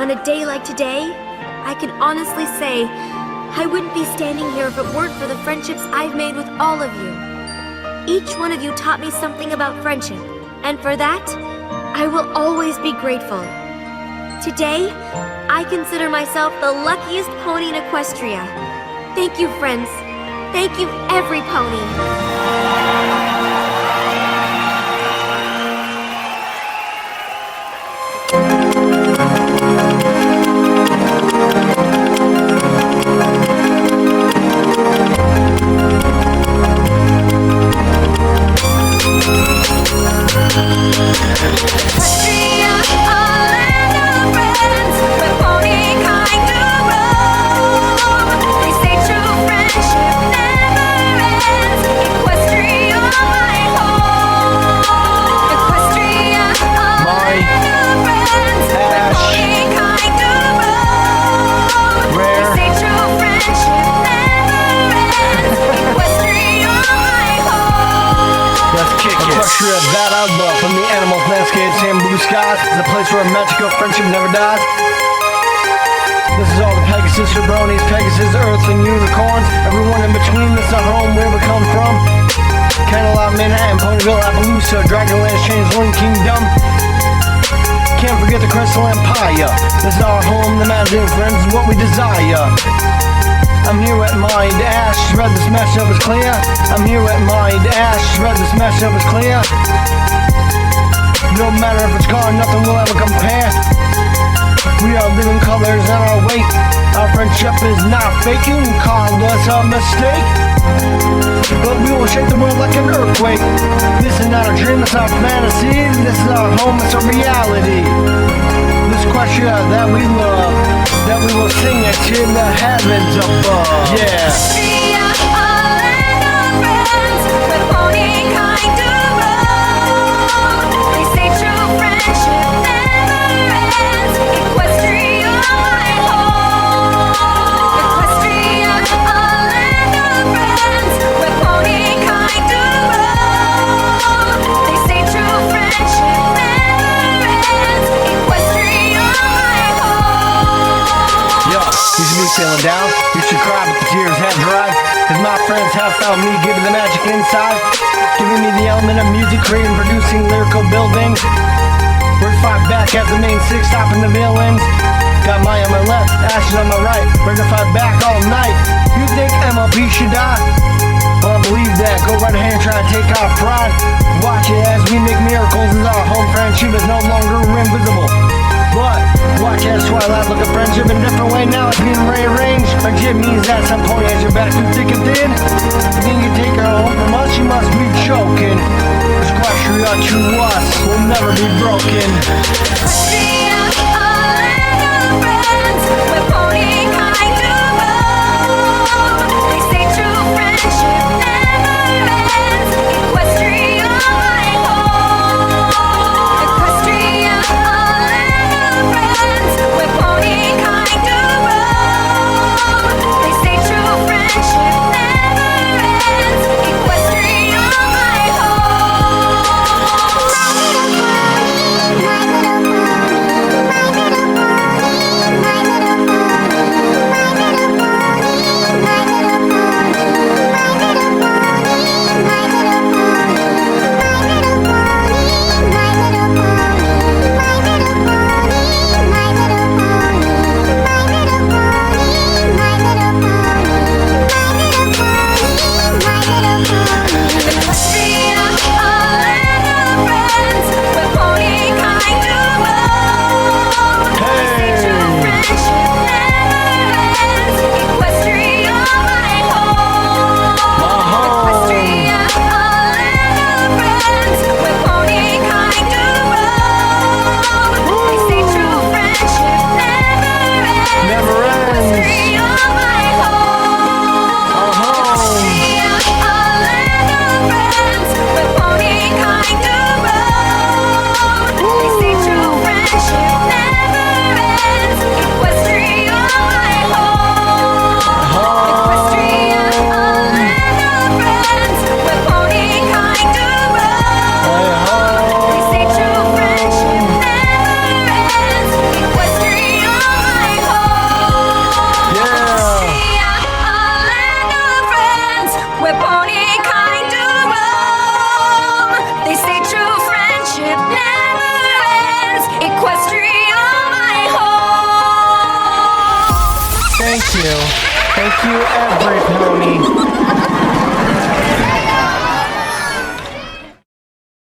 On a day like today, I can honestly say I wouldn't be standing here if it weren't for the friendships I've made with all of you. Each one of you taught me something about friendship, and for that, I will always be grateful. Today, I consider myself the luckiest pony in Equestria. Thank you, friends. Thank you, every pony. That I love, from the animals, landscapes, and blue skies, is a place where magical friendship never dies. This is all the Pegasus, jabronis, Pegasus, Earths, and unicorns. Everyone in between, this is our home, where we come from. Cantaloupe, Manhattan, Ponyville, Appaloosa, Dragonland, Changeling Kingdom. Can't forget the Crystal Empire. This is our home, the magic friends is what we desire. I'm here with my dash, read this mashup is clear. I'm here with my dash, read this mashup is clear. No matter if it's gone, nothing will ever compare. We are living colors and our weight. Our friendship is not fake, you can call us a mistake, but we will shake the world like an earthquake. This is not a dream, it's our fantasy. This is our home, it's a reality. This question that we love, that we will sing it to the heavens above. Yeah. Equestria, a land of friends, with pony kind of road. They say true friendship never ends. Equestria, my home. Equestria, a land of friends, with pony kind of road. They say true friendship never ends. Equestria, my home. Yo, you should be feeling down. You should cry, but the tears have dried. Cause my friends have found me, giving the magic inside. Giving me the element of music, creating, producing lyrical buildings. We're fight back as the main six, stopping the villains. Got Maya on my left, Ashes on my right. We're gonna fight back all night. You think MLP should die? Well, I believe that. Go right ahead and try to take our pride. Watch it as we make miracles as our home friendship is no longer invisible. But watch as Twilight look at friendship in a different way. Now it's being rearranged. Friendship means that some point has your back through thick and thin. You think you take her home from us, you must be joking. Cause Equestria to us will never be broken. Equestria, a land of friends, with pony kind of road. They say true friendship never ends. Equestria, my home. Equestria, a land of friends, with pony kind of road. They say true friendship never ends. Equestria, my home. you. Thank you, every pony.